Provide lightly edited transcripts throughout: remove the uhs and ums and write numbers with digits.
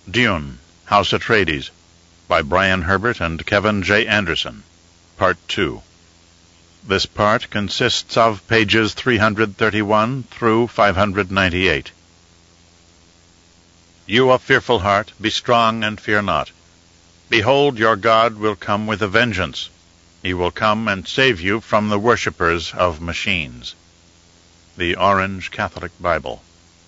Dune, House Atreides, by Brian Herbert and Kevin J. Anderson, Part 2. This part consists of pages 331 through 598. You of fearful heart, be strong and fear not. Behold, your God will come with a vengeance. He will come and save you from the worshippers of machines. The Orange Catholic Bible.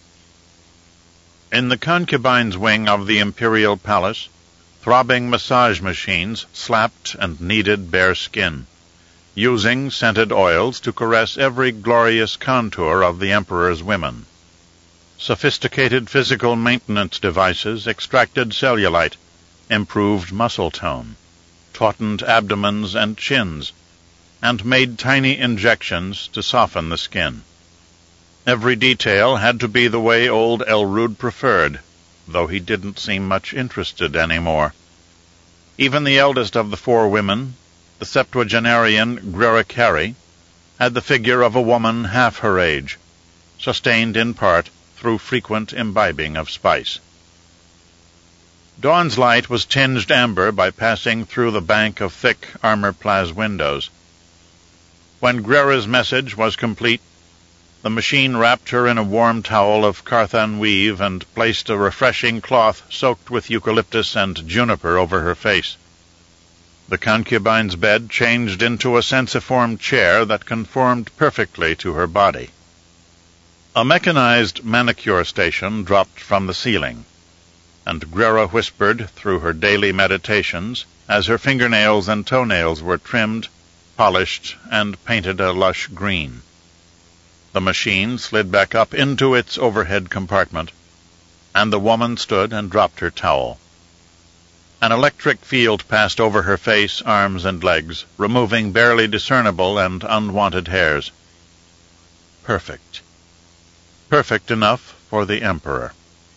In the concubines' wing of the imperial palace, throbbing massage machines slapped and kneaded bare skin, using scented oils to caress every glorious contour of the emperor's women. Sophisticated physical maintenance devices extracted cellulite, improved muscle tone, tautened abdomens and chins, and made tiny injections to soften the skin. Every detail had to be the way old Elrude preferred, though he didn't seem much interested anymore. Even the eldest of the four women, the septuagenarian Grera Carey, had the figure of a woman half her age, sustained in part through frequent imbibing of spice. Dawn's light was tinged amber by passing through the bank of thick armor-plaze windows. When Grera's message was complete, the machine wrapped her in a warm towel of Carthan weave and placed a refreshing cloth soaked with eucalyptus and juniper over her face. The concubine's bed changed into a sensiform chair that conformed perfectly to her body. A mechanized manicure station dropped from the ceiling, and Grera whispered through her daily meditations as her fingernails and toenails were trimmed, polished, and painted a lush green. The machine slid back up into its overhead compartment, and the woman stood and dropped her towel. An electric field passed over her face, arms, and legs, removing barely discernible and unwanted hairs. Perfect. Perfect enough for the Emperor.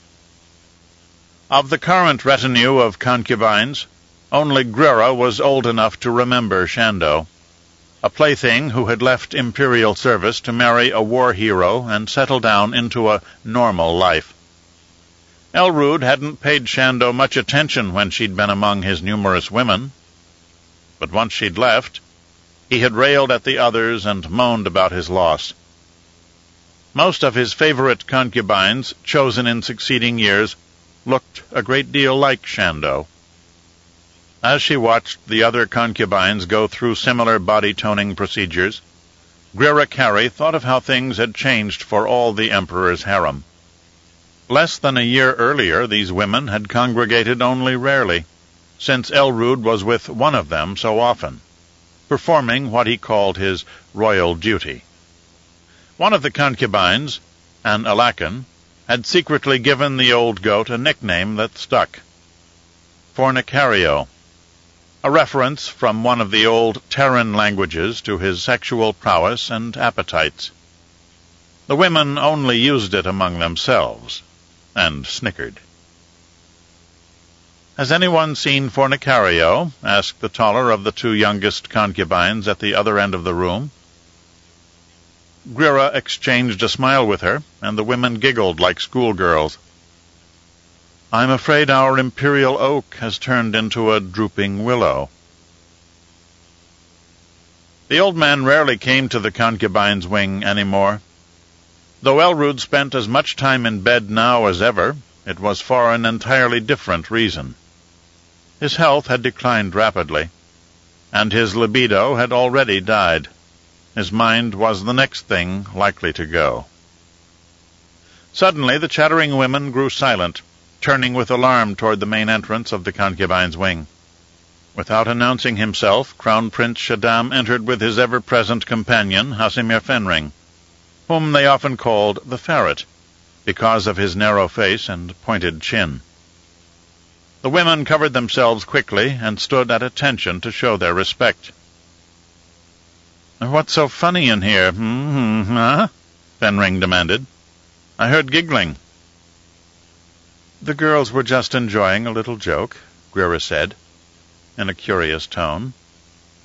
Of the current retinue of concubines, only Grera was old enough to remember Shando, a plaything who had left imperial service to marry a war hero and settle down into a normal life. Elrude hadn't paid Shando much attention when she'd been among his numerous women, but once she'd left, he had railed at the others and moaned about his loss. Most of his favorite concubines, chosen in succeeding years, looked a great deal like Shando. As she watched the other concubines go through similar body-toning procedures, Grera Carey thought of how things had changed for all the Emperor's harem. Less than a year earlier, these women had congregated only rarely, since Elrude was with one of them so often, performing what he called his royal duty. One of the concubines, an Alakan, had secretly given the old goat a nickname that stuck: Fornicario, a reference from one of the old Terran languages to his sexual prowess and appetites. The women only used it among themselves, and snickered. "Has anyone seen Fornicario?" asked the taller of the two youngest concubines at the other end of the room. Grera exchanged a smile with her, and the women giggled like schoolgirls. "I'm afraid our imperial oak has turned into a drooping willow." The old man rarely came to the concubine's wing any more. Though Elrude spent as much time in bed now as ever, it was for an entirely different reason. His health had declined rapidly, and his libido had already died. His mind was the next thing likely to go. Suddenly the chattering women grew silent, turning with alarm toward the main entrance of the concubine's wing. Without announcing himself, Crown Prince Shaddam entered with his ever-present companion, Hasimir Fenring, whom they often called the Ferret, because of his narrow face and pointed chin. The women covered themselves quickly and stood at attention to show their respect. "What's so funny in here, huh?" Fenring demanded. "I heard giggling." "The girls were just enjoying a little joke," Grera said, in a curious tone.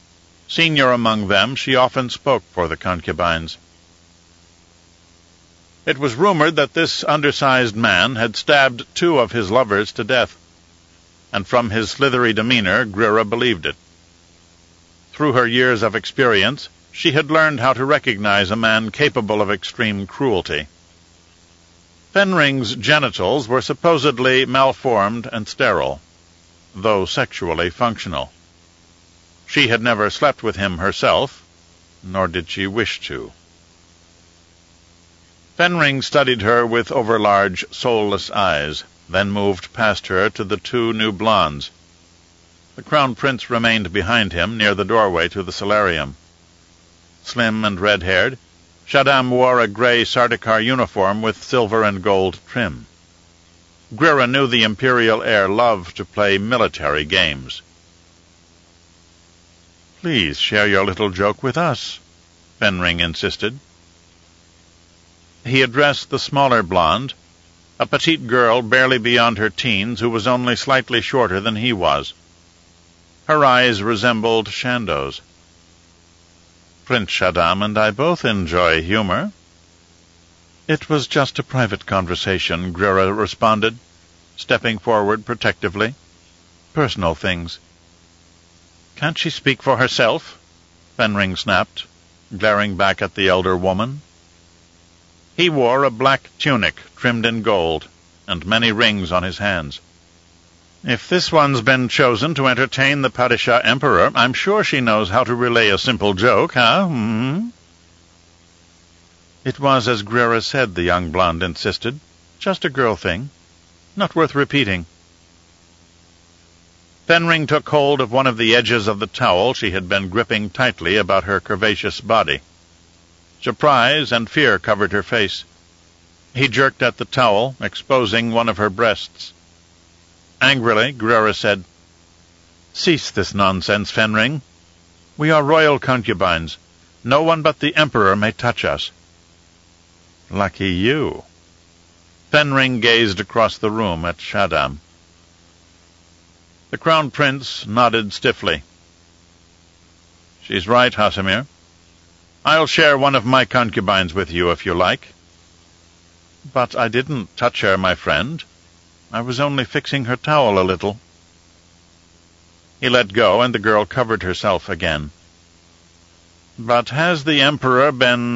Senior among them, she often spoke for the concubines. It was rumored that this undersized man had stabbed 2 of his lovers to death, and from his slithery demeanor, Grira believed it. Through her years of experience, she had learned how to recognize a man capable of extreme cruelty. Fenring's genitals were supposedly malformed and sterile, though sexually functional. She had never slept with him herself, nor did she wish to. Fenring studied her with overlarge, soulless eyes, then moved past her to the 2 new blondes. The Crown Prince remained behind him near the doorway to the solarium. Slim and red-haired, Shaddam wore a gray Sardaukar uniform with silver and gold trim. Grira knew the imperial heir loved to play military games. "Please share your little joke with us," Fenring insisted. He addressed the smaller blonde, a petite girl barely beyond her teens who was only slightly shorter than he was. Her eyes resembled Shando's. "Prince Shaddam and I both enjoy humor." "It was just a private conversation," Grira responded, stepping forward protectively. "Personal things." "Can't she speak for herself?" Fenring snapped, glaring back at the elder woman. He wore a black tunic trimmed in gold, and many rings on his hands. "If this one's been chosen to entertain the Padishah Emperor, I'm sure she knows how to relay a simple joke, huh? Mm-hmm." "It was as Grira said," the young blonde insisted. "Just a girl thing. Not worth repeating." Fenring took hold of one of the edges of the towel she had been gripping tightly about her curvaceous body. Surprise and fear covered her face. He jerked at the towel, exposing one of her breasts. Angrily, Grira said, "Cease this nonsense, Fenring. We are royal concubines. No one but the Emperor may touch us." "Lucky you." Fenring gazed across the room at Shaddam. The Crown Prince nodded stiffly. "She's right, Hasimir. I'll share one of my concubines with you if you like." "But I didn't touch her, my friend. I was only fixing her towel a little." He let go, and the girl covered herself again. "But has the Emperor been,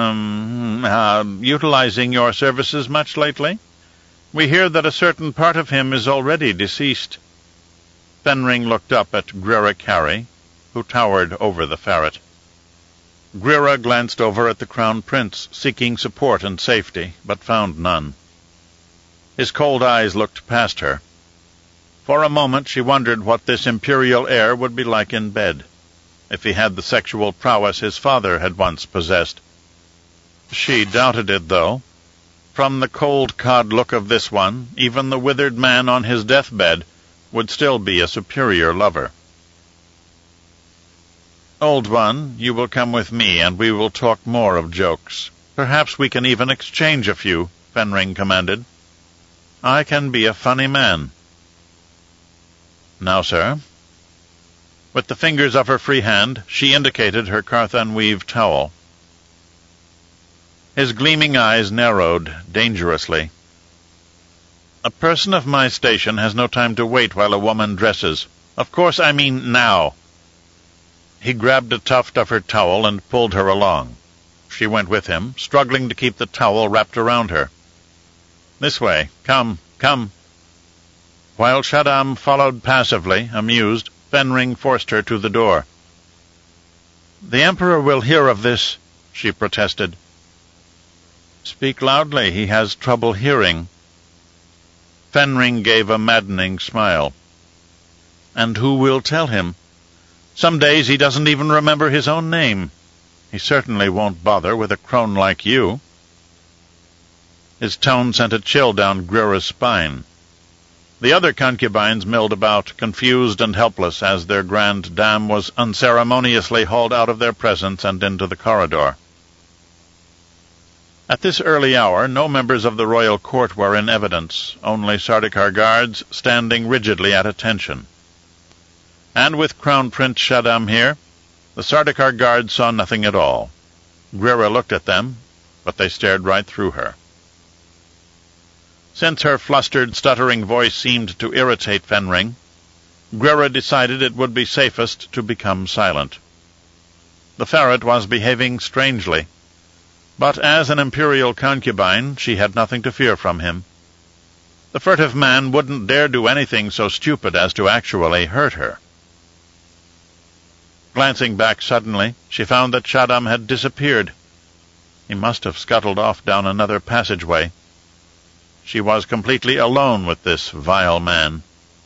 utilizing your services much lately? We hear that a certain part of him is already deceased." Fenring looked up at Grira Carey, who towered over the ferret. Grira glanced over at the Crown Prince, seeking support and safety, but found none. His cold eyes looked past her. For a moment she wondered what this imperial heir would be like in bed, if he had the sexual prowess his father had once possessed. She doubted it, though. From the cold-cod look of this one, even the withered man on his deathbed would still be a superior lover. "Old one, you will come with me, and we will talk more of jokes. Perhaps we can even exchange a few," Fenring commanded. "I can be a funny man." "Now, sir." With the fingers of her free hand, she indicated her Carthan-weave towel. His gleaming eyes narrowed dangerously. "A person of my station has no time to wait while a woman dresses. Of course, I mean now." He grabbed a tuft of her towel and pulled her along. She went with him, struggling to keep the towel wrapped around her. "This way. Come, come." While Shaddam followed passively, amused, Fenring forced her to the door. "The Emperor will hear of this," she protested. "Speak loudly. He has trouble hearing." Fenring gave a maddening smile. "And who will tell him? Some days he doesn't even remember his own name. He certainly won't bother with a crone like you." His tone sent a chill down Grira's spine. The other concubines milled about, confused and helpless, as their grande dame was unceremoniously hauled out of their presence and into the corridor. At this early hour, no members of the royal court were in evidence, only Sardaukar guards standing rigidly at attention. And with Crown Prince Shaddam here, the Sardaukar guards saw nothing at all. Grira looked at them, but they stared right through her. Since her flustered, stuttering voice seemed to irritate Fenring, Grira decided it would be safest to become silent. The ferret was behaving strangely, but as an imperial concubine she had nothing to fear from him. The furtive man wouldn't dare do anything so stupid as to actually hurt her. Glancing back suddenly, she found that Shaddam had disappeared. He must have scuttled off down another passageway. She was completely alone with this vile man.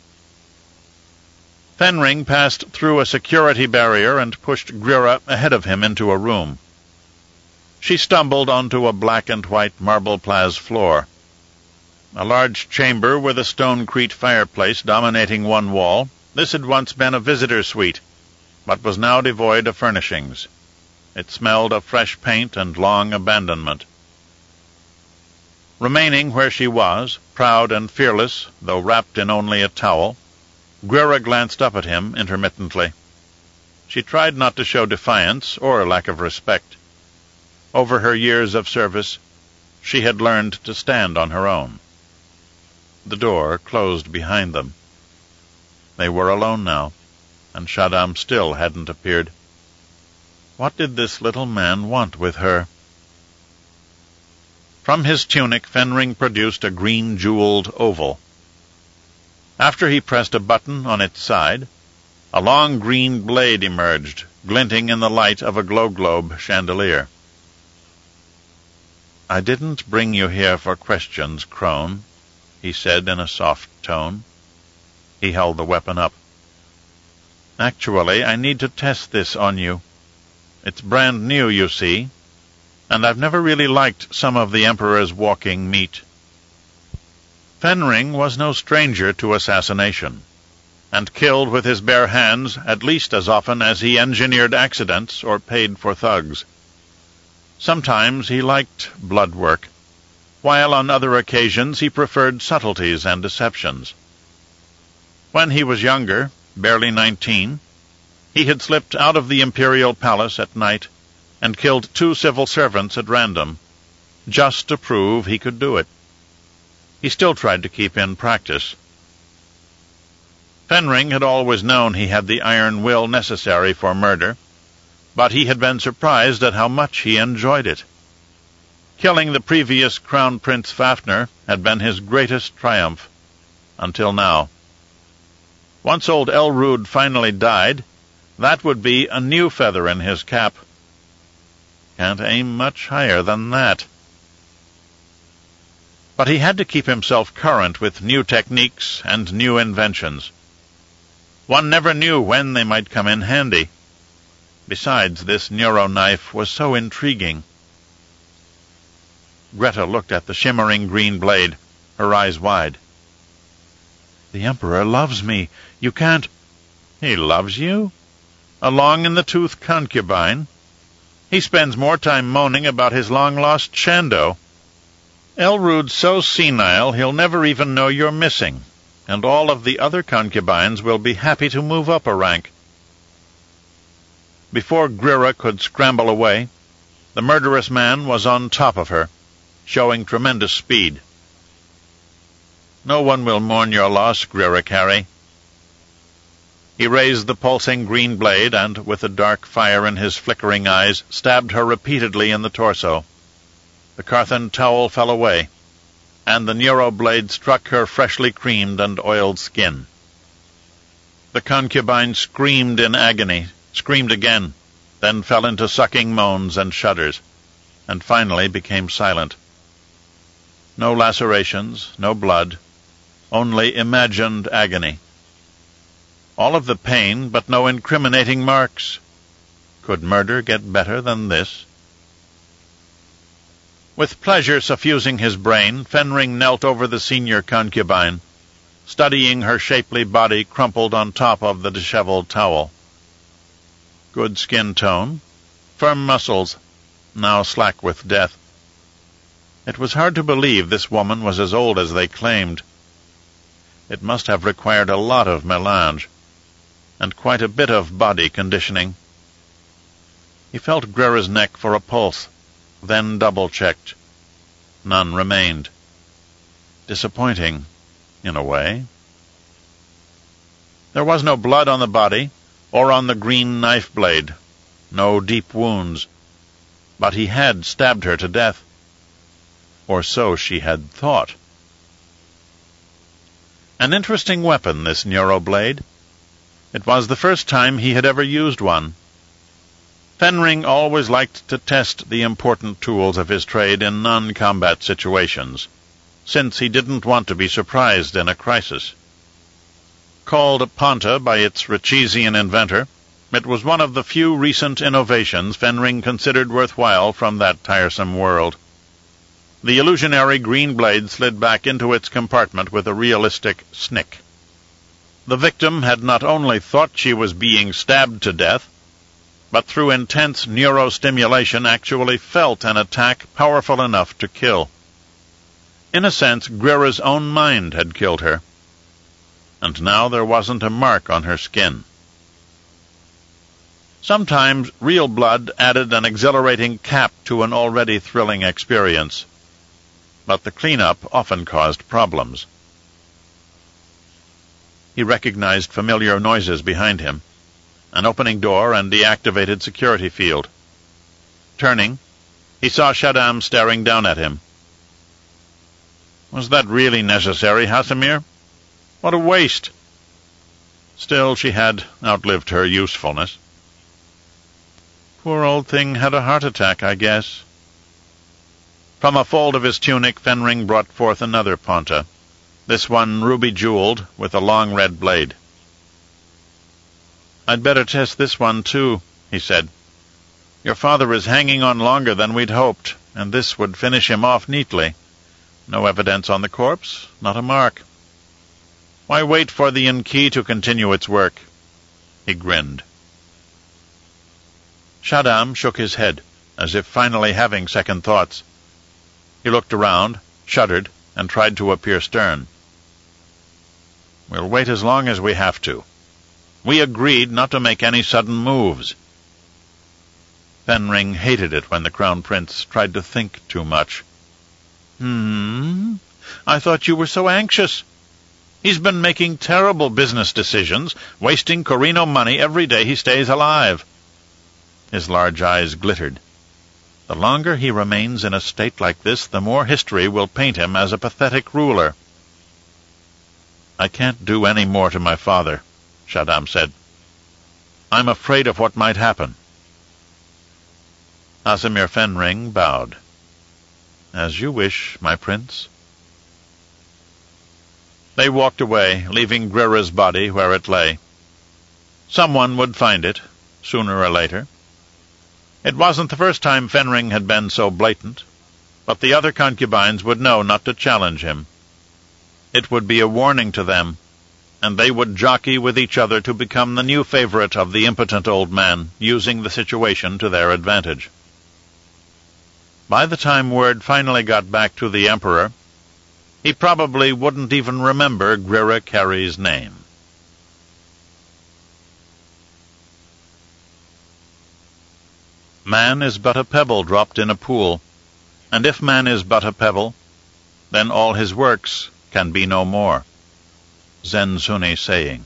Fenring passed through a security barrier and pushed Grira ahead of him into a room. She stumbled onto a black and white marble-plas floor. A large chamber with a stone-crete fireplace dominating one wall, this had once been a visitor suite, but was now devoid of furnishings. It smelled of fresh paint and long abandonment. Remaining where she was, proud and fearless, though wrapped in only a towel, Grira glanced up at him intermittently. She tried not to show defiance or lack of respect. Over her years of service, she had learned to stand on her own. The door closed behind them. They were alone now, and Shaddam still hadn't appeared. What did this little man want with her? From his tunic, Fenring produced a green jeweled oval. After he pressed a button on its side, a long green blade emerged, glinting in the light of a glow-globe chandelier. "I didn't bring you here for questions, crone," he said in a soft tone. He held the weapon up. "Actually, I need to test this on you. It's brand new, you see, and I've never really liked some of the Emperor's walking meat." Fenring was no stranger to assassination, and killed with his bare hands at least as often as he engineered accidents or paid for thugs. Sometimes he liked blood work, while on other occasions he preferred subtleties and deceptions. When he was younger, barely 19, he had slipped out of the imperial palace at night and killed 2 civil servants at random, just to prove he could do it. He still tried to keep in practice. Fenring had always known he had the iron will necessary for murder, but he had been surprised at how much he enjoyed it. Killing the previous Crown Prince Fafnir had been his greatest triumph, until now. Once old Elrud finally died, that would be a new feather in his cap. Can't aim much higher than that. But he had to keep himself current with new techniques and new inventions. One never knew when they might come in handy. Besides, this neuro-knife was so intriguing. Greta looked at the shimmering green blade, her eyes wide. "The Emperor loves me. You can't—" "He loves you? A long-in-the-tooth concubine? He spends more time moaning about his long-lost Shando. Elrud's so senile he'll never even know you're missing, and all of the other concubines will be happy to move up a rank." Before Grira could scramble away, the murderous man was on top of her, showing tremendous speed. "No one will mourn your loss, Grira Carey." He raised the pulsing green blade and, with the dark fire in his flickering eyes, stabbed her repeatedly in the torso. The Carthan towel fell away, and the neuro blade struck her freshly creamed and oiled skin. The concubine screamed in agony, screamed again, then fell into sucking moans and shudders, and finally became silent. No lacerations, no blood, only imagined agony. All of the pain, but no incriminating marks. Could murder get better than this? With pleasure suffusing his brain, Fenring knelt over the senior concubine, studying her shapely body crumpled on top of the disheveled towel. Good skin tone, firm muscles, now slack with death. It was hard to believe this woman was as old as they claimed. It must have required a lot of melange, and quite a bit of body conditioning. He felt Grira's neck for a pulse, then double-checked. None remained. Disappointing, in a way. There was no blood on the body, or on the green knife blade, no deep wounds, but he had stabbed her to death. Or so she had thought. An interesting weapon, this Neuroblade. It was the first time he had ever used one. Fenring always liked to test the important tools of his trade in non-combat situations, since he didn't want to be surprised in a crisis. Called a Ponta by its Richeesian inventor, it was one of the few recent innovations Fenring considered worthwhile from that tiresome world. The illusionary green blade slid back into its compartment with a realistic snick. The victim had not only thought she was being stabbed to death, but through intense neurostimulation actually felt an attack powerful enough to kill. In a sense, Grira's own mind had killed her, and now there wasn't a mark on her skin. Sometimes real blood added an exhilarating cap to an already thrilling experience, but the cleanup often caused problems. He recognized familiar noises behind him, an opening door and deactivated security field. Turning, he saw Shaddam staring down at him. Was that really necessary, Hasimir? What a waste! Still, she had outlived her usefulness. Poor old thing had a heart attack, I guess. From a fold of his tunic, Fenring brought forth another Ponta, this one ruby-jeweled with a long red blade. I'd better test this one, too, he said. Your father is hanging on longer than we'd hoped, and this would finish him off neatly. No evidence on the corpse, not a mark. Why wait for the Enki to continue its work? He grinned. Shaddam shook his head, as if finally having second thoughts. He looked around, shuddered, and tried to appear stern. We'll wait as long as we have to. We agreed not to make any sudden moves. Fenring hated it when the Crown Prince tried to think too much. I thought you were so anxious. He's been making terrible business decisions, wasting Corino money every day he stays alive. His large eyes glittered. The longer he remains in a state like this, the more history will paint him as a pathetic ruler. I can't do any more to my father, Shaddam said. I'm afraid of what might happen. Hasimir Fenring bowed. As you wish, my prince. They walked away, leaving Grira's body where it lay. Someone would find it, sooner or later. It wasn't the first time Fenring had been so blatant, but the other concubines would know not to challenge him. It would be a warning to them, and they would jockey with each other to become the new favorite of the impotent old man, using the situation to their advantage. By the time word finally got back to the Emperor, he probably wouldn't even remember Grira Kerry's name. Man is but a pebble dropped in a pool, and if man is but a pebble, then all his works can be no more. Zen-Suni saying.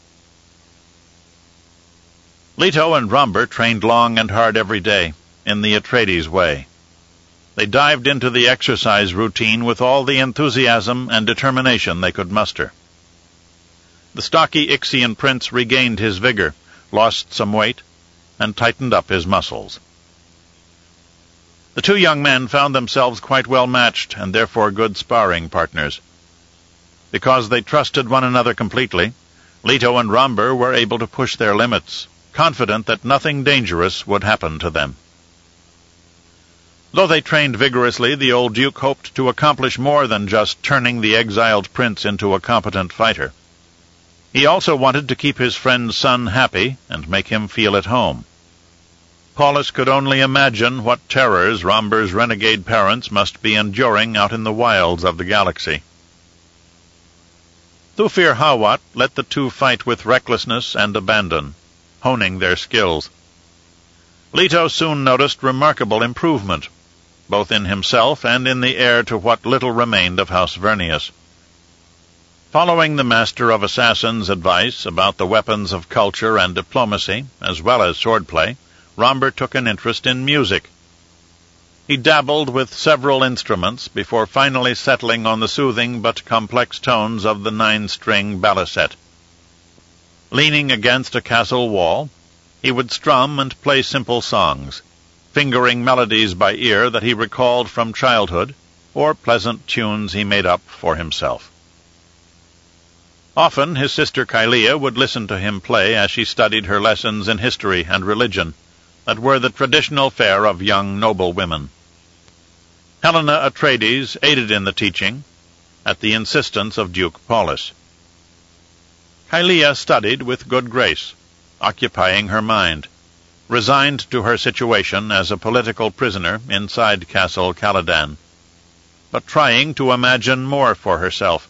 Leto and Romber trained long and hard every day, in the Atreides way. They dived into the exercise routine with all the enthusiasm and determination they could muster. The stocky Ixian prince regained his vigor, lost some weight, and tightened up his muscles. The two young men found themselves quite well matched, and therefore good sparring partners. Because they trusted one another completely, Leto and Romber were able to push their limits, confident that nothing dangerous would happen to them. Though they trained vigorously, the old duke hoped to accomplish more than just turning the exiled prince into a competent fighter. He also wanted to keep his friend's son happy and make him feel at home. Paulus could only imagine what terrors Romber's renegade parents must be enduring out in the wilds of the galaxy. Thufir Hawat let the two fight with recklessness and abandon, honing their skills. Leto soon noticed remarkable improvement. both in himself and in the heir to what little remained of House Vernius. Following the Master of Assassins' advice about the weapons of culture and diplomacy, as well as swordplay, Romber took an interest in music. He dabbled with several instruments before finally settling on the soothing but complex tones of the 9-string balisette. Leaning against a castle wall, he would strum and play simple songs, fingering melodies by ear that he recalled from childhood, or pleasant tunes he made up for himself. Often his sister Kylea would listen to him play as she studied her lessons in history and religion, that were the traditional fare of young noble women. Helena Atreides aided in the teaching, at the insistence of Duke Paulus. Kylea studied with good grace, occupying her mind, resigned to her situation as a political prisoner inside Castle Caladan, but trying to imagine more for herself.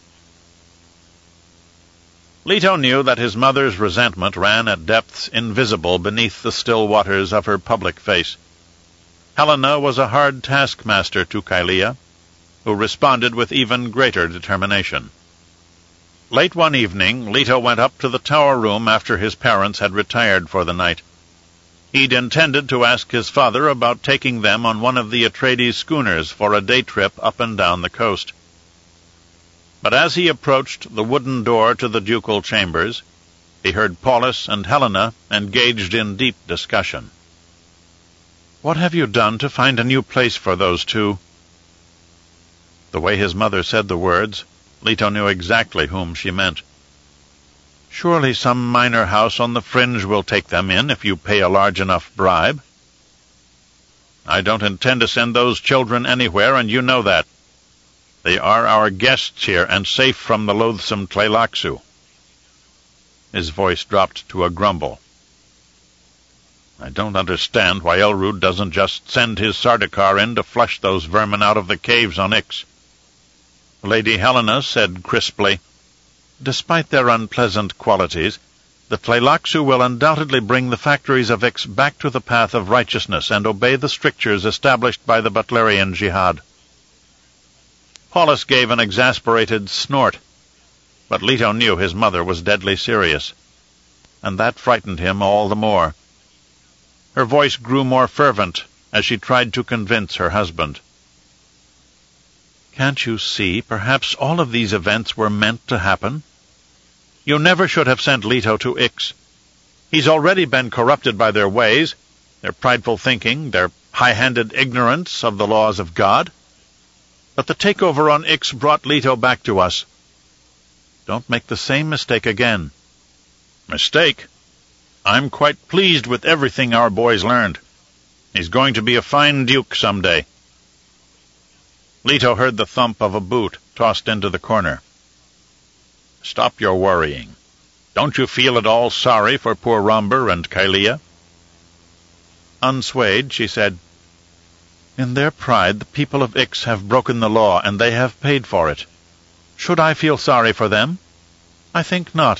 Leto knew that his mother's resentment ran at depths invisible beneath the still waters of her public face. Helena was a hard taskmaster to Kylea, who responded with even greater determination. Late one evening, Leto went up to the tower room after his parents had retired for the night. He'd intended to ask his father about taking them on one of the Atreides schooners for a day trip up and down the coast. But as he approached the wooden door to the ducal chambers, he heard Paulus and Helena engaged in deep discussion. "What have you done to find a new place for those two?" The way his mother said the words, Leto knew exactly whom she meant. "Surely some minor house on the fringe will take them in if you pay a large enough bribe." "I don't intend to send those children anywhere, and you know that. They are our guests here, and safe from the loathsome Tleilaxu." His voice dropped to a grumble. "I don't understand why Elrond doesn't just send his Sardaukar in to flush those vermin out of the caves on Ix." Lady Helena said crisply, "Despite their unpleasant qualities, the Tleilaxu will undoubtedly bring the factories of Ix back to the path of righteousness and obey the strictures established by the Butlerian Jihad." Paulus gave an exasperated snort, but Leto knew his mother was deadly serious, and that frightened him all the more. Her voice grew more fervent as she tried to convince her husband. "Can't you see, perhaps all of these events were meant to happen? You never should have sent Leto to Ix. He's already been corrupted by their ways, their prideful thinking, their high-handed ignorance of the laws of God. But the takeover on Ix brought Leto back to us. Don't make the same mistake again." "Mistake? I'm quite pleased with everything our boy's learned. He's going to be a fine duke someday." Leto heard the thump of a boot tossed into the corner. "Stop your worrying. Don't you feel at all sorry for poor Romber and Kylea?" Unswayed, she said, "In their pride, the people of Ix have broken the law, and they have paid for it. Should I feel sorry for them? I think not."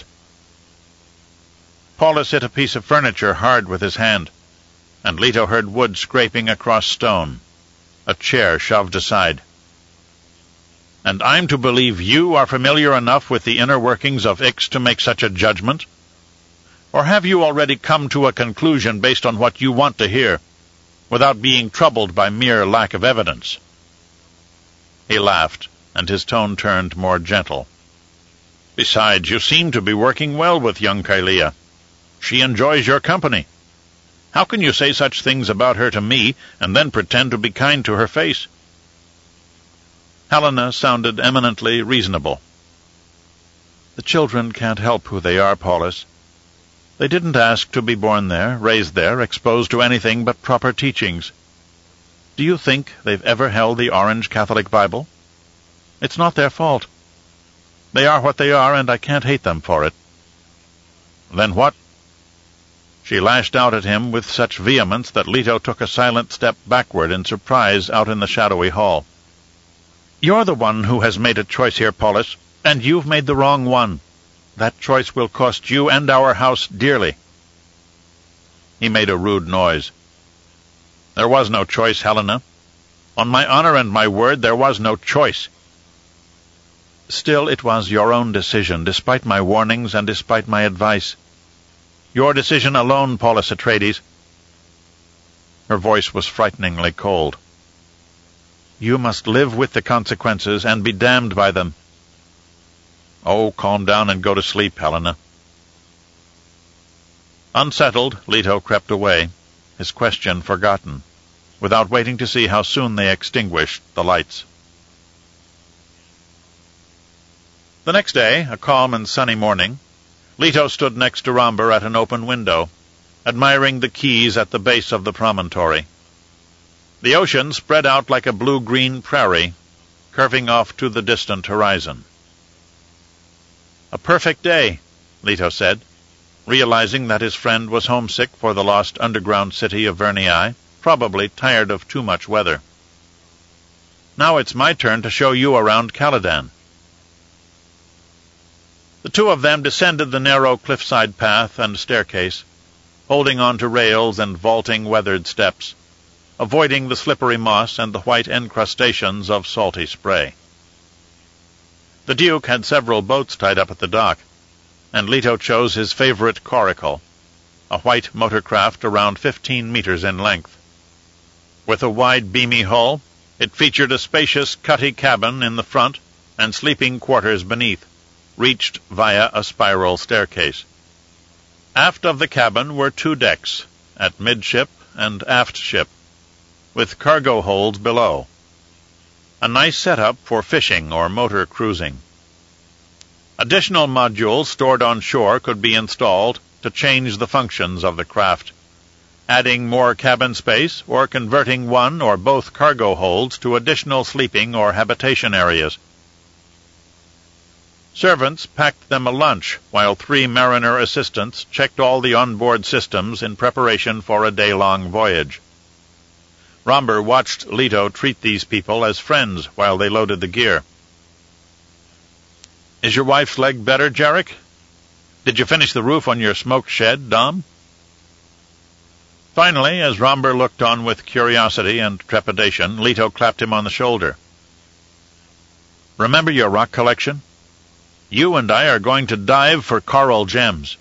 Paulus hit a piece of furniture hard with his hand, and Leto heard wood scraping across stone. A chair shoved aside. "And I'm to believe you are familiar enough with the inner workings of Ix to make such a judgment? Or have you already come to a conclusion based on what you want to hear, without being troubled by mere lack of evidence?" He laughed, and his tone turned more gentle. "Besides, you seem to be working well with young Kylea. She enjoys your company. How can you say such things about her to me, and then pretend to be kind to her face?" Helena sounded eminently reasonable. "The children can't help who they are, Paulus. They didn't ask to be born there, raised there, exposed to anything but proper teachings. Do you think they've ever held the Orange Catholic Bible? It's not their fault. They are what they are, and I can't hate them for it." "Then what?" She lashed out at him with such vehemence that Leto took a silent step backward in surprise out in the shadowy hall. "You're the one who has made a choice here, Paulus, and you've made the wrong one. That choice will cost you and our house dearly." He made a rude noise. "There was no choice, Helena. On my honor and my word, there was no choice. Still, it was your own decision, despite my warnings and despite my advice. Your decision alone, Paulus Atreides. Her voice was frighteningly cold. You must live with the consequences and be damned by them. Oh, calm down and go to sleep, Helena. Unsettled, Leto crept away, his question forgotten, without waiting to see how soon they extinguished the lights. The next day, a calm and sunny morning, Leto stood next to Romber at an open window, admiring the quays at the base of the promontory. The ocean spread out like a blue-green prairie, curving off to the distant horizon. A perfect day, Leto said, realizing that his friend was homesick for the lost underground city of Vernii, probably tired of too much weather. Now it's my turn to show you around Caladan. The two of them descended the narrow cliffside path and staircase, holding on to rails and vaulting weathered steps, avoiding the slippery moss and the white encrustations of salty spray. The Duke had several boats tied up at the dock, and Leto chose his favorite coracle, a white motor-craft around 15 meters in length. With a wide beamy hull, it featured a spacious cutty cabin in the front and sleeping quarters beneath, reached via a spiral staircase. Aft of the cabin were 2 decks, at midship and aftship, with cargo holds below. A nice setup for fishing or motor cruising. Additional modules stored on shore could be installed to change the functions of the craft, adding more cabin space or converting one or both cargo holds to additional sleeping or habitation areas. Servants packed them a lunch, while 3 mariner assistants checked all the onboard systems in preparation for a day-long voyage. Romber watched Leto treat these people as friends while they loaded the gear. Is your wife's leg better, Jarek? Did you finish the roof on your smoke shed, Dom? Finally, as Romber looked on with curiosity and trepidation, Leto clapped him on the shoulder. Remember your rock collection? You and I are going to dive for coral gems.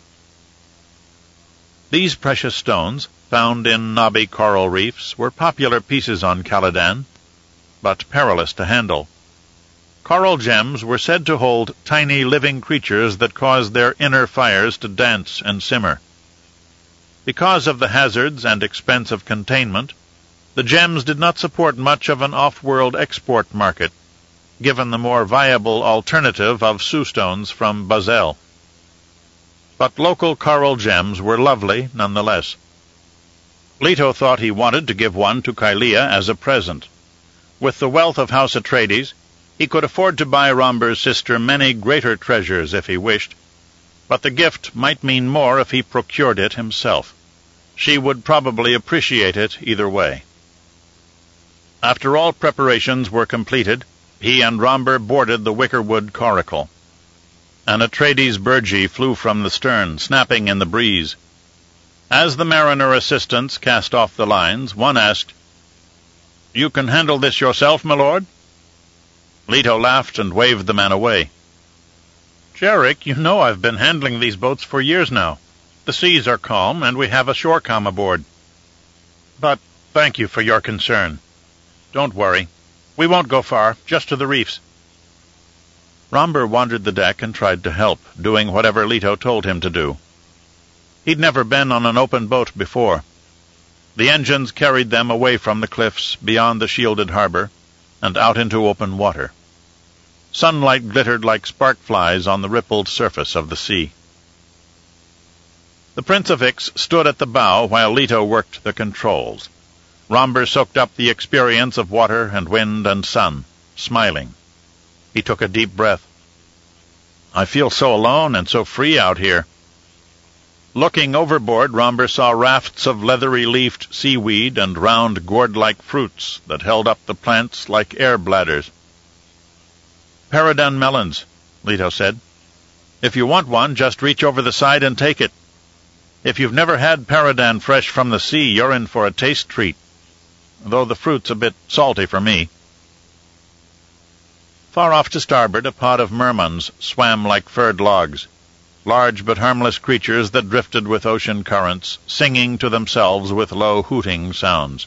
These precious stones, found in knobby coral reefs, were popular pieces on Caladan, but perilous to handle. Coral gems were said to hold tiny living creatures that caused their inner fires to dance and simmer. Because of the hazards and expense of containment, the gems did not support much of an off-world export market, given the more viable alternative of Sue-stones from Basel. But local coral gems were lovely nonetheless. Leto thought he wanted to give one to Kylea as a present. With the wealth of House Atreides, he could afford to buy Romber's sister many greater treasures if he wished, but the gift might mean more if he procured it himself. She would probably appreciate it either way. After all preparations were completed, he and Romber boarded the wickerwood coracle. An Atreides burgee flew from the stern, snapping in the breeze. As the mariner assistants cast off the lines, one asked, "You can handle this yourself, my lord?" Leto laughed and waved the man away. "Jarek, you know I've been handling these boats for years now. The seas are calm, and we have a shore-com aboard. But thank you for your concern. Don't worry. We won't go far, just to the reefs." Romber wandered the deck and tried to help, doing whatever Leto told him to do. He'd never been on an open boat before. The engines carried them away from the cliffs beyond the shielded harbor and out into open water. Sunlight glittered like spark flies on the rippled surface of the sea. The Prince of Ix stood at the bow while Leto worked the controls. Romber soaked up the experience of water and wind and sun, smiling. He took a deep breath. "I feel so alone and so free out here." Looking overboard, Romber saw rafts of leathery-leafed seaweed and round gourd-like fruits that held up the plants like air bladders. "Paradan melons," Leto said. "If you want one, just reach over the side and take it. If you've never had paradan fresh from the sea, you're in for a taste treat. though the fruit's a bit salty for me." Far off to starboard, a pod of mermans swam like furred logs, large but harmless creatures that drifted with ocean currents, singing to themselves with low hooting sounds.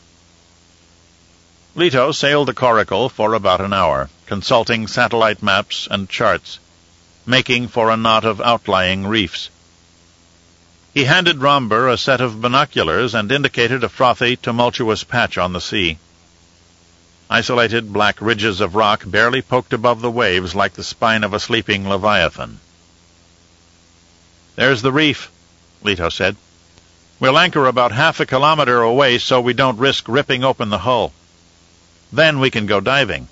Leto sailed the coracle for about an hour, consulting satellite maps and charts, making for a knot of outlying reefs. He handed Romber a set of binoculars and indicated a frothy, tumultuous patch on the sea. Isolated black ridges of rock barely poked above the waves like the spine of a sleeping leviathan. "There's the reef," Leto said. "We'll anchor about half a kilometer away so we don't risk ripping open the hull. Then we can go diving."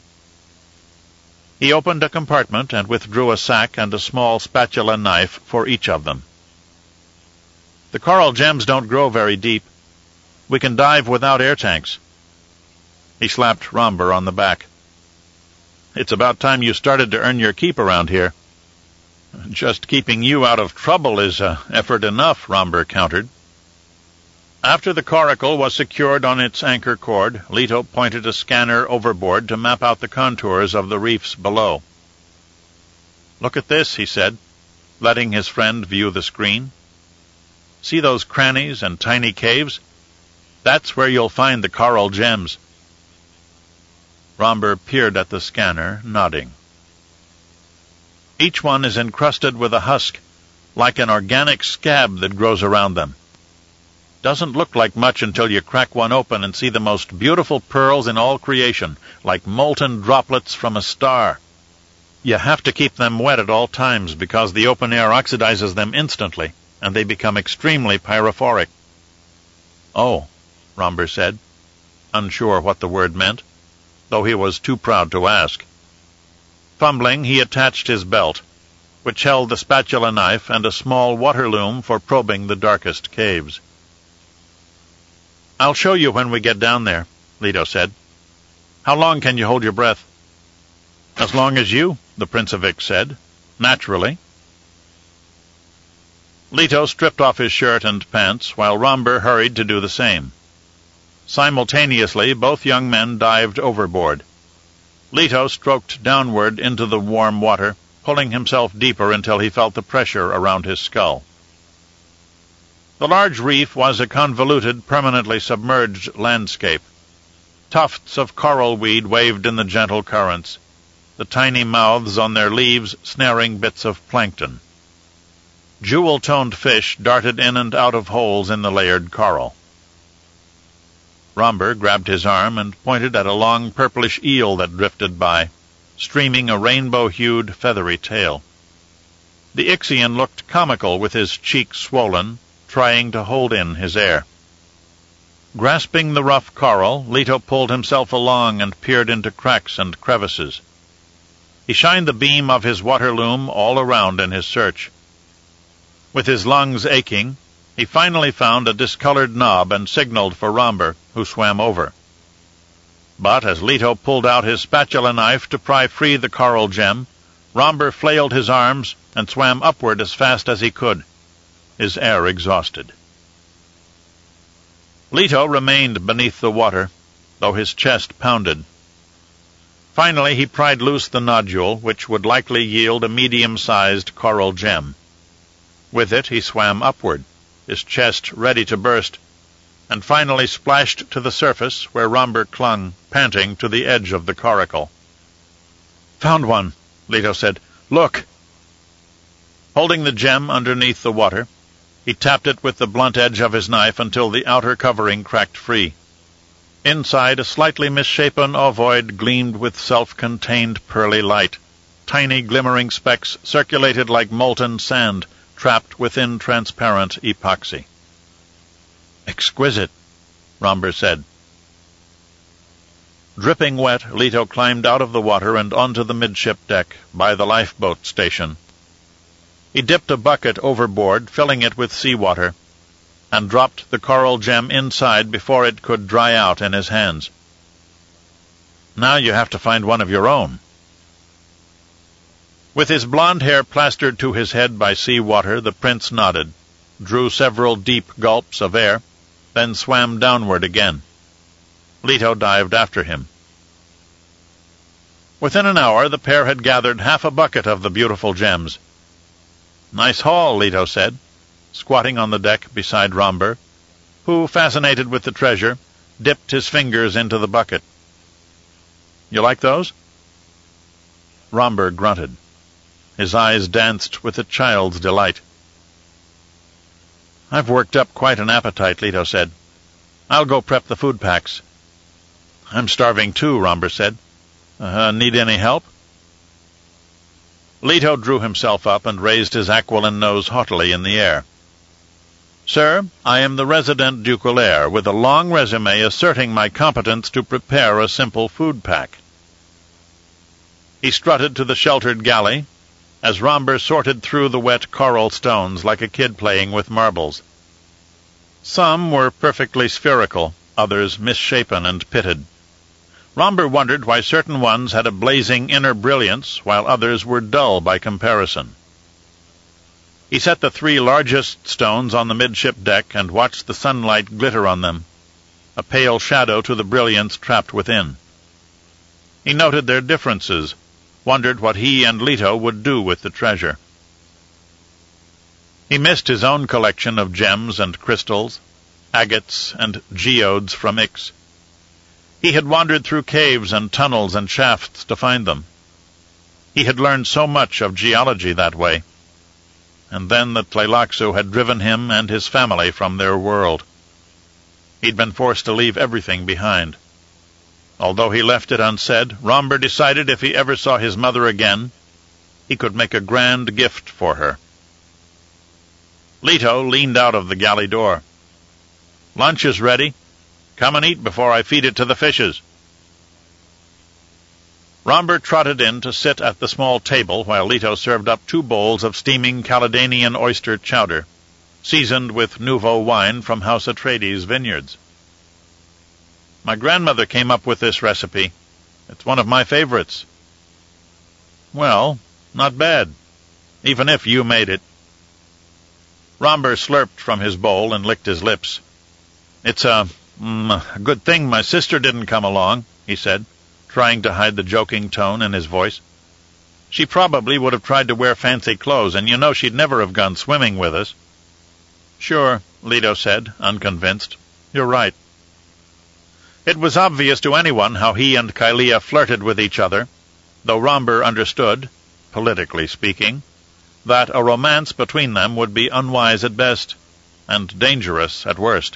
He opened a compartment and withdrew a sack and a small spatula knife for each of them. "The coral gems don't grow very deep. We can dive without air tanks." He slapped Romber on the back. "It's about time you started to earn your keep around here." "Just keeping you out of trouble is effort enough," Romber countered. After the coracle was secured on its anchor cord, Leto pointed a scanner overboard to map out the contours of the reefs below. "Look at this," he said, letting his friend view the screen. "See those crannies and tiny caves? That's where you'll find the coral gems." Romber peered at the scanner, nodding. "Each one is encrusted with a husk, like an organic scab that grows around them. Doesn't look like much until you crack one open and see the most beautiful pearls in all creation, like molten droplets from a star. You have to keep them wet at all times because the open air oxidizes them instantly, and they become extremely pyrophoric." "Oh," Romber said, unsure what the word meant, though he was too proud to ask. Fumbling, he attached his belt, which held the spatula knife and a small water loom for probing the darkest caves. "I'll show you when we get down there," Leto said. "How long can you hold your breath?" "As long as you," the Princevic said, "naturally." Leto stripped off his shirt and pants, while Romber hurried to do the same. Simultaneously, both young men dived overboard. Leto stroked downward into the warm water, pulling himself deeper until he felt the pressure around his skull. The large reef was a convoluted, permanently submerged landscape. Tufts of coral weed waved in the gentle currents, the tiny mouths on their leaves snaring bits of plankton. Jewel-toned fish darted in and out of holes in the layered coral. Romber grabbed his arm and pointed at a long purplish eel that drifted by, streaming a rainbow-hued, feathery tail. The Ixian looked comical with his cheeks swollen, trying to hold in his air. Grasping the rough coral, Leto pulled himself along and peered into cracks and crevices. He shined the beam of his water loom all around in his search. With his lungs aching, he finally found a discolored knob and signaled for Romber, who swam over. But as Leto pulled out his spatula knife to pry free the coral gem, Romber flailed his arms and swam upward as fast as he could, his air exhausted. Leto remained beneath the water, though his chest pounded. Finally he pried loose the nodule, which would likely yield a medium-sized coral gem. With it he swam upward, his chest ready to burst, and finally splashed to the surface where Romber clung, panting, to the edge of the coracle. "Found one," Leto said. "Look!" Holding the gem underneath the water, he tapped it with the blunt edge of his knife until the outer covering cracked free. Inside, a slightly misshapen ovoid gleamed with self-contained pearly light. Tiny glimmering specks circulated like molten sand, trapped within transparent epoxy. "Exquisite," Romber said. Dripping wet, Leto climbed out of the water and onto the midship deck, by the lifeboat station. He dipped a bucket overboard, filling it with seawater, and dropped the coral gem inside before it could dry out in his hands. "Now you have to find one of your own." With his blond hair plastered to his head by seawater, the prince nodded, drew several deep gulps of air, then swam downward again. Leto dived after him. Within an hour, the pair had gathered half a bucket of the beautiful gems. "Nice haul," Leto said, squatting on the deck beside Romber, who, fascinated with the treasure, dipped his fingers into the bucket. "You like those?" Romber grunted. His eyes danced with a child's delight. "I've worked up quite an appetite," Leto said. "I'll go prep the food packs." "I'm starving too," Romber said. Need any help?" Leto drew himself up and raised his aquiline nose haughtily in the air. "Sir, I am the resident Duculaire, with a long resume asserting my competence to prepare a simple food pack." He strutted to the sheltered galley, as Romber sorted through the wet coral stones like a kid playing with marbles. Some were perfectly spherical, others misshapen and pitted. Romber wondered why certain ones had a blazing inner brilliance, while others were dull by comparison. He set the 3 largest stones on the midship deck and watched the sunlight glitter on them, a pale shadow to the brilliance trapped within. He noted their differences, wondered what he and Leto would do with the treasure. He missed his own collection of gems and crystals, agates and geodes from Ix. He had wandered through caves and tunnels and shafts to find them. He had learned so much of geology that way. And then the Tleilaxu had driven him and his family from their world. He'd been forced to leave everything behind. Although he left it unsaid, Romber decided if he ever saw his mother again, he could make a grand gift for her. Leto leaned out of the galley door. "Lunch is ready. Come and eat before I feed it to the fishes." Romber trotted in to sit at the small table while Leto served up 2 bowls of steaming Caledonian oyster chowder, seasoned with nouveau wine from House Atreides' vineyards. "My grandmother came up with this recipe. It's one of my favorites." "Well, not bad, even if you made it." Romber slurped from his bowl and licked his lips. "It's a good thing my sister didn't come along," he said, trying to hide the joking tone in his voice. "She probably would have tried to wear fancy clothes, and you know she'd never have gone swimming with us." "Sure," Leto said, unconvinced. "You're right." It was obvious to anyone how he and Kylea flirted with each other, though Romber understood, politically speaking, that a romance between them would be unwise at best, and dangerous at worst.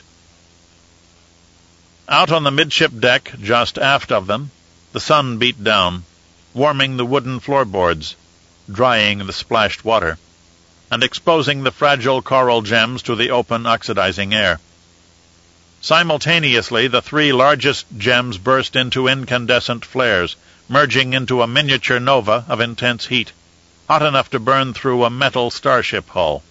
Out on the midship deck, just aft of them, the sun beat down, warming the wooden floorboards, drying the splashed water, and exposing the fragile coral gems to the open, oxidizing air. Simultaneously, the 3 largest gems burst into incandescent flares, merging into a miniature nova of intense heat, hot enough to burn through a metal starship hull.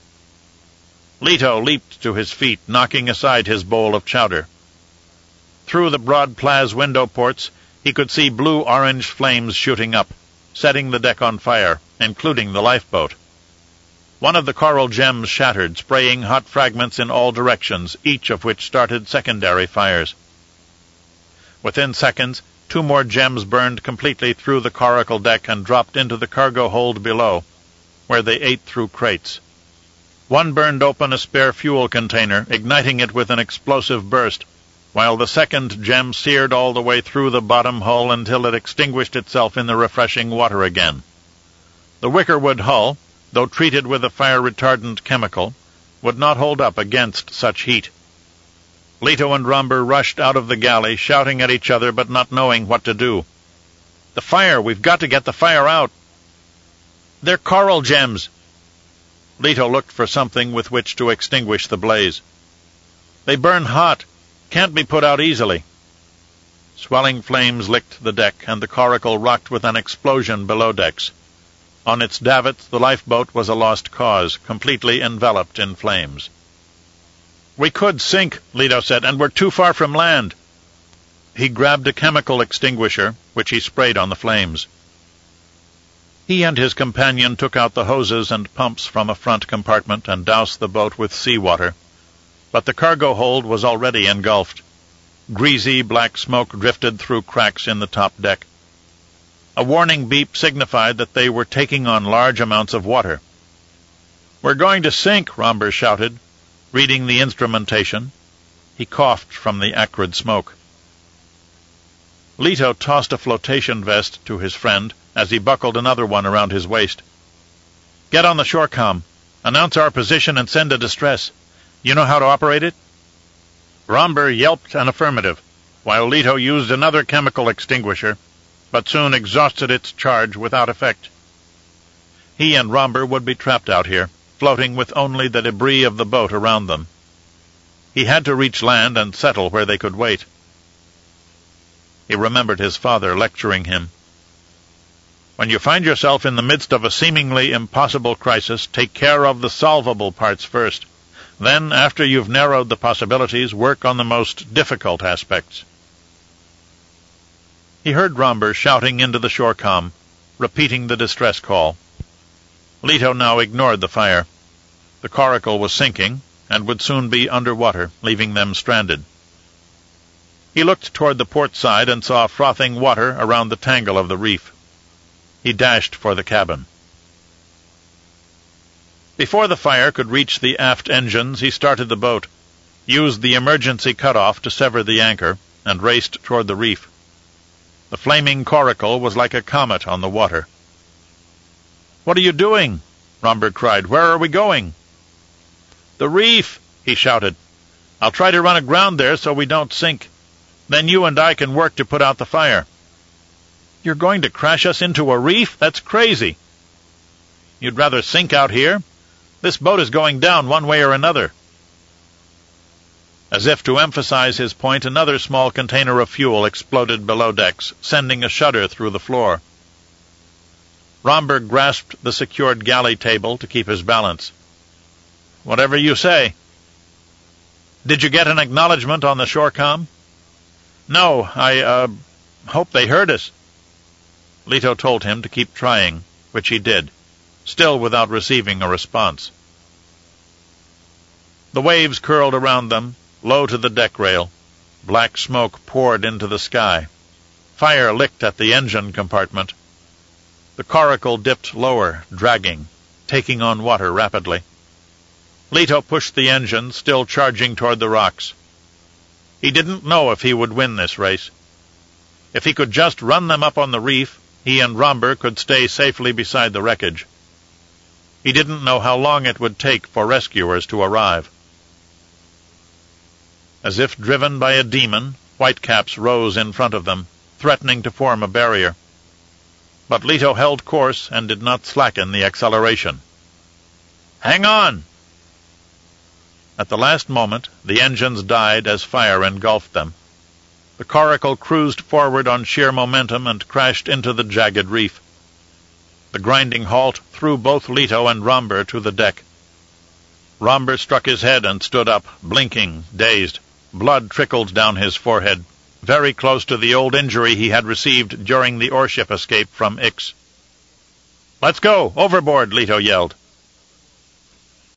Leto leaped to his feet, knocking aside his bowl of chowder. Through the broad Plaz window ports, he could see blue-orange flames shooting up, setting the deck on fire, including the lifeboat. One of the coral gems shattered, spraying hot fragments in all directions, each of which started secondary fires. Within seconds, 2 more gems burned completely through the coracle deck and dropped into the cargo hold below, where they ate through crates. One burned open a spare fuel container, igniting it with an explosive burst, while the second gem seared all the way through the bottom hull until it extinguished itself in the refreshing water again. The wickerwood hull, though treated with a fire-retardant chemical, would not hold up against such heat. Leto and Romber rushed out of the galley, shouting at each other but not knowing what to do. "The fire! We've got to get the fire out!" "They're coral gems!" Leto looked for something with which to extinguish the blaze. "They burn hot. Can't be put out easily." Swelling flames licked the deck, and the coracle rocked with an explosion below decks. On its davits, the lifeboat was a lost cause, completely enveloped in flames. "We could sink," Leto said, "and we're too far from land." He grabbed a chemical extinguisher, which he sprayed on the flames. He and his companion took out the hoses and pumps from a front compartment and doused the boat with seawater, but the cargo hold was already engulfed. Greasy black smoke drifted through cracks in the top deck. A warning beep signified that they were taking on large amounts of water. "We're going to sink," Romber shouted, reading the instrumentation. He coughed from the acrid smoke. Leto tossed a flotation vest to his friend as he buckled another one around his waist. "Get on the shore comm. Announce our position and send a distress. You know how to operate it?" Romber yelped an affirmative, while Leto used another chemical extinguisher, but soon exhausted its charge without effect. He and Romber would be trapped out here, floating with only the debris of the boat around them. He had to reach land and settle where they could wait. He remembered his father lecturing him. "When you find yourself in the midst of a seemingly impossible crisis, take care of the solvable parts first. Then, after you've narrowed the possibilities, work on the most difficult aspects." He heard Romber shouting into the shore comm, repeating the distress call. Leto now ignored the fire. The Coracle was sinking, and would soon be under water, leaving them stranded. He looked toward the port side and saw frothing water around the tangle of the reef. He dashed for the cabin. Before the fire could reach the aft engines, he started the boat, used the emergency cutoff to sever the anchor, and raced toward the reef. The flaming Coracle was like a comet on the water. "What are you doing?" Romber cried. "Where are we going?" "The reef," he shouted. "I'll try to run aground there so we don't sink. Then you and I can work to put out the fire." "You're going to crash us into a reef? That's crazy." "You'd rather sink out here? This boat is going down one way or another." As if to emphasize his point, another small container of fuel exploded below decks, sending a shudder through the floor. Romber grasped the secured galley table to keep his balance. "Whatever you say." "Did you get an acknowledgment on the shore comm?" "No, I hope they heard us." Leto told him to keep trying, which he did, still without receiving a response. The waves curled around them, low to the deck rail. Black smoke poured into the sky. Fire licked at the engine compartment. The Coracle dipped lower, dragging, taking on water rapidly. Leto pushed the engine, still charging toward the rocks. He didn't know if he would win this race. If he could just run them up on the reef, he and Romber could stay safely beside the wreckage. He didn't know how long it would take for rescuers to arrive. As if driven by a demon, whitecaps rose in front of them, threatening to form a barrier. But Leto held course and did not slacken the acceleration. "Hang on!" At the last moment, the engines died as fire engulfed them. The Coracle cruised forward on sheer momentum and crashed into the jagged reef. The grinding halt threw both Leto and Romber to the deck. Romber struck his head and stood up, blinking, dazed. Blood trickled down his forehead, very close to the old injury he had received during the oreship escape from Ix. "Let's go! Overboard!" Leto yelled.